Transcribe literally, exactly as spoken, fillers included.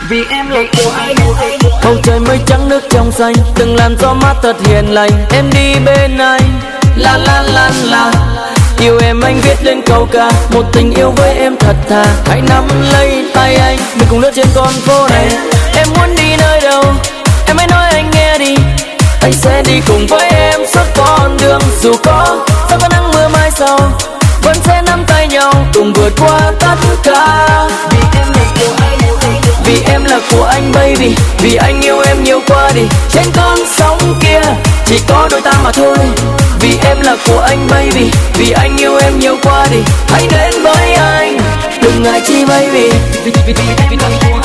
Vì em là của anh. Bầu trời mây trắng nước trong xanh, từng làn gió mát thật hiền lành. Em đi bên anh, la la la la. Yêu em anh viết lên câu ca, một tình yêu với em thật thà. Hãy nắm lấy tay anh, mình cùng lướt trên con phố này. Em muốn đi nơi đâu, em hãy nói anh nghe đi. Anh sẽ đi cùng với em suốt con đường. Dù có sao có nắng mưa mai sau, vẫn sẽ nắm tay nhau cùng vượt qua tất cả. Vì em là của anh. Vì em là của anh baby, vì anh yêu em nhiều quá đi. Trên con sóng kia chỉ có đôi ta mà thôi. Vì em là của anh baby, vì anh yêu em nhiều quá đi. Hãy đến với anh, đừng ngại chi baby. Vì, vì, vì, vì, vì, vì, vì